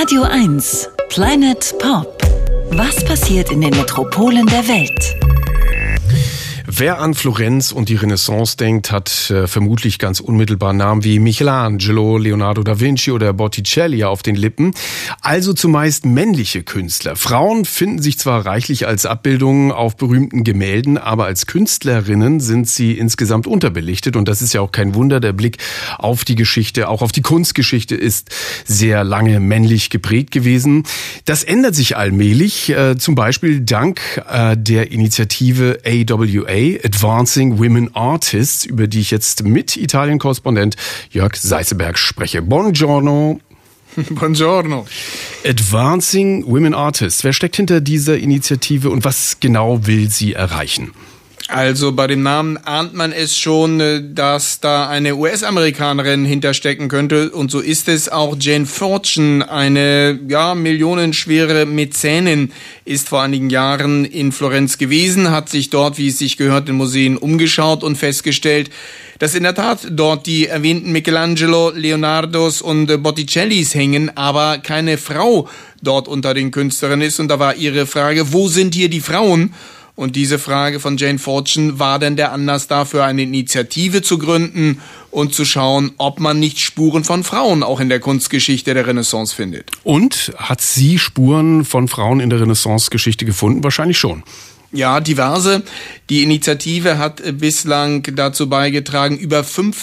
Radio 1 Planet Pop. Was passiert in den Metropolen der Welt? Wer an Florenz und die Renaissance denkt, hat vermutlich ganz unmittelbar Namen wie Michelangelo, Leonardo da Vinci oder Botticelli auf den Lippen. Also zumeist männliche Künstler. Frauen finden sich zwar reichlich als Abbildungen auf berühmten Gemälden, aber als Künstlerinnen sind sie insgesamt unterbelichtet. Und das ist ja auch kein Wunder. Der Blick auf die Geschichte, auch auf die Kunstgeschichte ist sehr lange männlich geprägt gewesen. Das ändert sich allmählich, zum Beispiel dank der Initiative AWA, Advancing Women Artists, über die ich jetzt mit Italien-Korrespondent Jörg Seiseberg spreche. Buongiorno. Buongiorno. Advancing Women Artists. Wer steckt hinter dieser Initiative und was genau will sie erreichen? Also bei dem Namen ahnt man es schon, dass da eine US-Amerikanerin hinterstecken könnte. Und so ist es auch. Jane Fortune, eine millionenschwere Mäzenin, ist vor einigen Jahren in Florenz gewesen, hat sich dort, wie es sich gehört, in Museen umgeschaut und festgestellt, dass in der Tat dort die erwähnten Michelangelo, Leonardos und Botticellis hängen, aber keine Frau dort unter den Künstlerinnen ist. Und da war ihre Frage, wo sind hier die Frauen? Und diese Frage von Jane Fortune war dann der Anlass dafür, eine Initiative zu gründen und zu schauen, ob man nicht Spuren von Frauen auch in der Kunstgeschichte der Renaissance findet. Und hat sie Spuren von Frauen in der Renaissance-Geschichte gefunden? Wahrscheinlich schon. Ja, diverse. Die Initiative hat bislang dazu beigetragen, über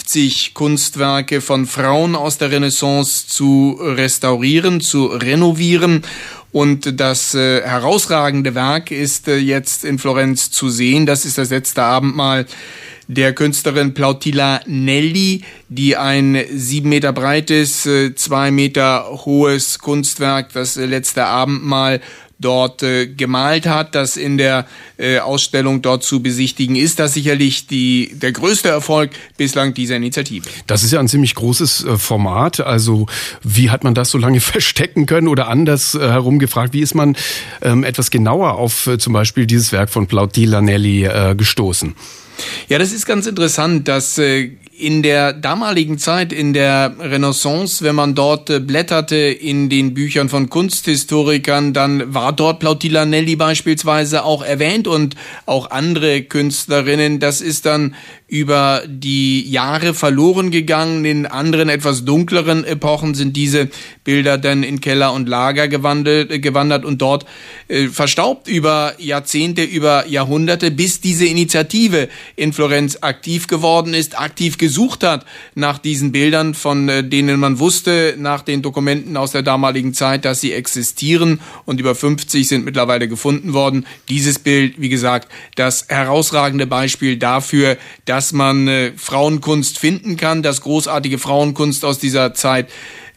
50 Kunstwerke von Frauen aus der Renaissance zu restaurieren, zu renovieren. Und das herausragende Werk ist jetzt in Florenz zu sehen. Das ist das letzte Abendmahl der Künstlerin Plautilla Nelli, die ein 7 Meter breites, 2 Meter hohes Kunstwerk, das letzte Abendmahl, dort gemalt hat, das in der Ausstellung dort zu besichtigen ist. Das ist sicherlich der größte Erfolg bislang dieser Initiative. Das ist ja ein ziemlich großes Format. Also wie hat man das so lange verstecken können? Oder anders herum gefragt, wie ist man etwas genauer auf zum Beispiel dieses Werk von Plautilla Nelli gestoßen? Ja, das ist ganz interessant, dass in der damaligen Zeit, in der Renaissance, wenn man dort blätterte in den Büchern von Kunsthistorikern, dann war dort Plautilla Nelli beispielsweise auch erwähnt und auch andere Künstlerinnen. Das ist dann über die Jahre verloren gegangen. In anderen, etwas dunkleren Epochen sind diese Bilder dann in Keller und Lager gewandert und dort verstaubt über Jahrzehnte, über Jahrhunderte, bis diese Initiative in Florenz aktiv geworden ist, aktiv gesucht hat nach diesen Bildern, von denen man wusste, nach den Dokumenten aus der damaligen Zeit, dass sie existieren, und über 50 sind mittlerweile gefunden worden. Dieses Bild, wie gesagt, das herausragende Beispiel dafür, dass man Frauenkunst finden kann, dass großartige Frauenkunst aus dieser Zeit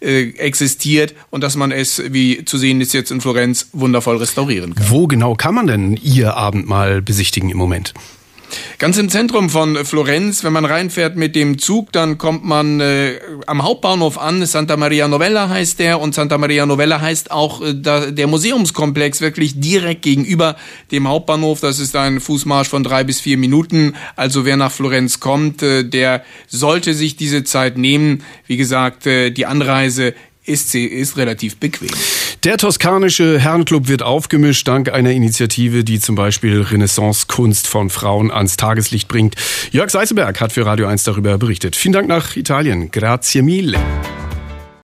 existiert und dass man es, wie zu sehen ist jetzt in Florenz, wundervoll restaurieren kann. Wo genau kann man denn Ihr Abendmahl besichtigen im Moment? Ganz im Zentrum von Florenz, wenn man reinfährt mit dem Zug, dann kommt man am Hauptbahnhof an. Santa Maria Novella heißt der, und Santa Maria Novella heißt auch der Museumskomplex wirklich direkt gegenüber dem Hauptbahnhof. Das ist ein Fußmarsch von 3 bis 4 Minuten. Also wer nach Florenz kommt, der sollte sich diese Zeit nehmen. Wie gesagt, die Anreise ist relativ bequem. Der toskanische Herrenclub wird aufgemischt dank einer Initiative, die zum Beispiel Renaissance-Kunst von Frauen ans Tageslicht bringt. Jörg Seiseberg hat für Radio 1 darüber berichtet. Vielen Dank nach Italien. Grazie mille.